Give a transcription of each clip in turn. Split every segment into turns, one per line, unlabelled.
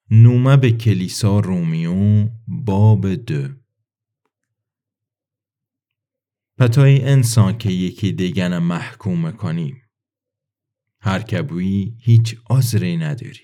نومه به کلیسا رومیو باب 2. پتای انسان که یکی دیگن محکوم کنی هر کبوی هیچ عذری نداری.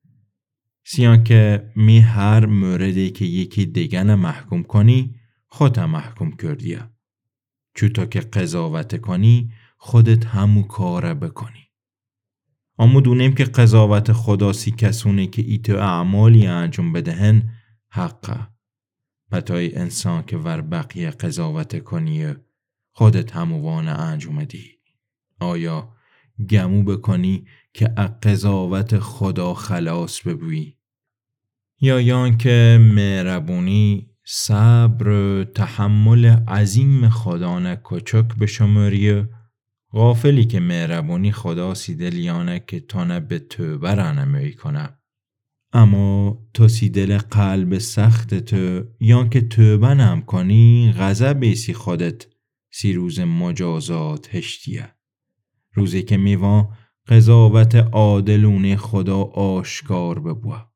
سیان که می هر موردی که یکی دیگن محکوم کنی خودت محکوم کردیه. چوتا که قضاوت کنی خودت همو کاره بکنی. اما دونیم که قضاوت خداسی کسونه که ایتو اعمالی انجام بدهن حقه. پتای انسان که ور بقیه قضاوت کنی خودت هموانه انجام دی. آیا گمو بکنی که قضاوت خدا خلاص ببوی؟ یا یان که مهربونی صبر تحمل عظیم خدا نه کوچک بشماری، غافلی که مهربونی خدا سیدل یانه که تو نه به توبه رانمایی کنه. اما تو سیدل قلب سخت تو یان که توبه نم کنی غضب سی خودت سی روز مجازات هشتیه. روزی که میوان قضاوت عادلونه خدا آشکار ببوه.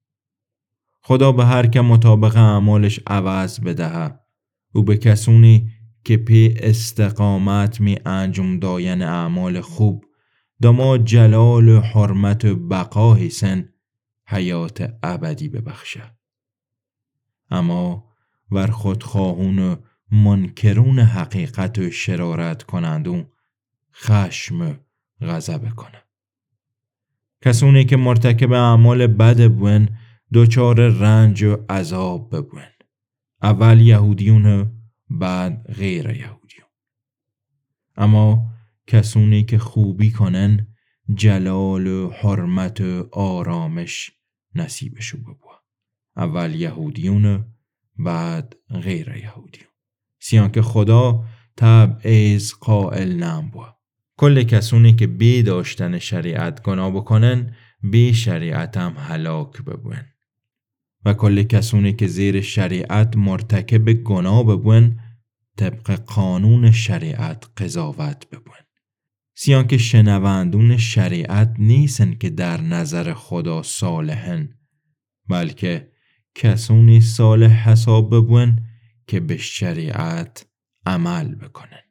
خدا به هر که مطابق اعمالش عوض بدهه. او به کسونی که پی استقامت می انجام داین اعمال خوب دما جلال و حرمت و بقا حسن حیات ابدی ببخشه. اما ور خودخواهون و منکرون حقیقت و شرارت کنندون خشم و غضب کنه. کسونی که مرتکب اعمال بد بون دوچار رنج و عذاب ببون. اول یهودیون و بعد غیر یهودیون. اما کسونی که خوبی کنن جلال و حرمت و آرامش نصیبشو ببوه. اول یهودیون و بعد غیر یهودیون. سیان که خدا تبعیض قائل نبوه. کل کسونی که بی داشتن شریعت گناه بکنن بی شریعت هم هلاک ببون. و کل کسونی که زیر شریعت مرتکب گناه ببون طبق قانون شریعت قضاوت ببون. سیان که شنوندون شریعت نیستن که در نظر خدا صالحن، بلکه کسونی صالح حساب ببون که به شریعت عمل بکنن.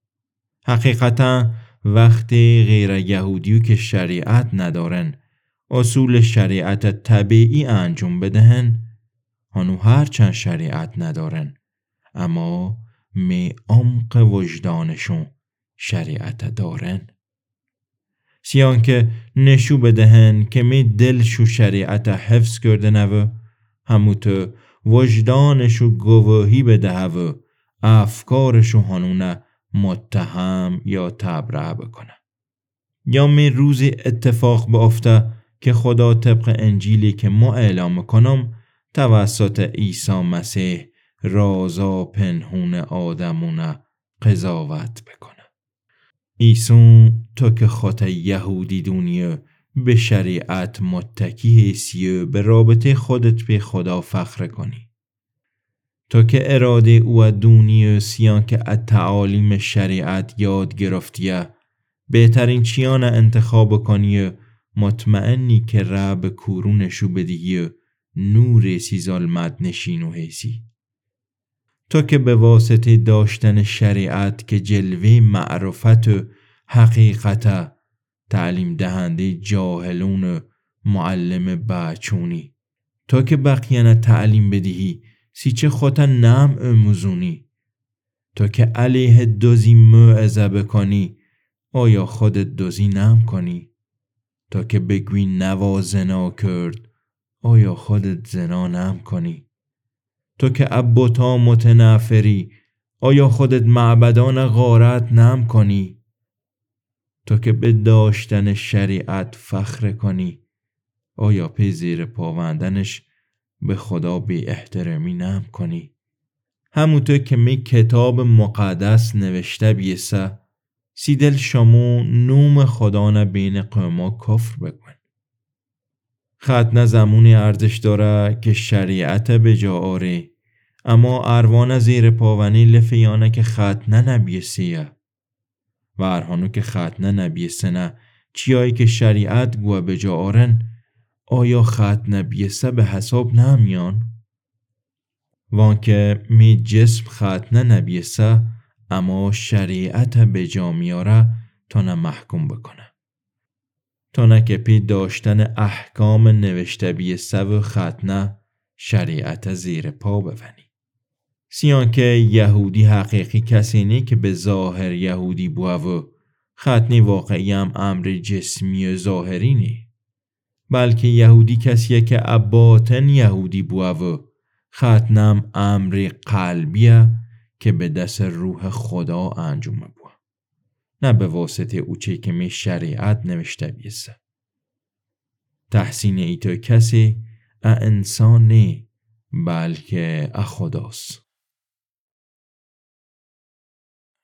حقیقتا وقتی غیر یهودیو که شریعت ندارن اصول شریعت طبیعی انجام بدهن، هنو هرچند شریعت ندارن اما می عمق وجدانشون شریعت دارن. سیان که نشو بدهن که می دلشو شریعت حفظ کرده نو همو تو وجدانشو گواهی بده و افکارشو هنونه متهم یا تبرئه بکنه. یا می روزی اتفاق بیفته که خدا طبق انجیلی که ما اعلام کنم توسط عیسی مسیح رازا پنهون آدمونه قضاوت بکنه. عیسی تو که خود یهودی دنیا به شریعت متکی هستی و به رابطه خودت به خدا فخر کنی. تو که اراده او دنیا سیان که از تعالیم شریعت یاد گرفتیه بهترین چیان انتخاب کنی مطمئنی که رب کورونشو بدهی نور سی ظلمت نشینو هستی. تو که به واسطه داشتن شریعت که جلوه معرفت و حقیقت تعلیم دهنده جاهلون و معلم بچونی. تو که بقیه تعلیم بدهی سی چه خودت نم اموزونی. تو که علیه دوزی موعظه بکنی آیا خودت دوزی نم کنی؟ تو که بگوی نوا زنا کرد آیا خودت زنا نم کنی؟ تو که ابوتا متنفری آیا خودت معبدان غارت نم کنی؟ تو که به داشتن شریعت فخر کنی آیا پی زیر پاوندنش به خدا بی احترامی نم کنی؟ همون تو که می کتاب مقدس نوشته بیسه سیدل شمو نوم خدا نه بین قوما کفر بکن. ختنه زمونی ارزش داره که شریعت به جا آره اما اروان زیر پاونی لفیانه که ختنه نبیسیه و ارهانو که ختنه نبیسه نه چیایی که شریعت گوه به جا آرن آیا خط نبیسه به حساب نمیان؟ وانکه می جسم خط نبیسه اما شریعت به جا میاره تا نه محکوم بکنه. تا نه که پی داشتن احکام نوشته بیسته و خط شریعت زیر پا بونی. سیان که یهودی حقیقی کسی نی که به ظاهر یهودی بوه و خطنی واقعی هم امر جسمی و ظاهری نی. بلکه یهودی کسیه که اباطن یهودی بوه و خطنم امر قلبیه که به دست روح خدا انجام بوه. نه به واسطه اوچه که می شریعت نوشته بیسته. تحسین ایتو کسی انسان نی بلکه خداست.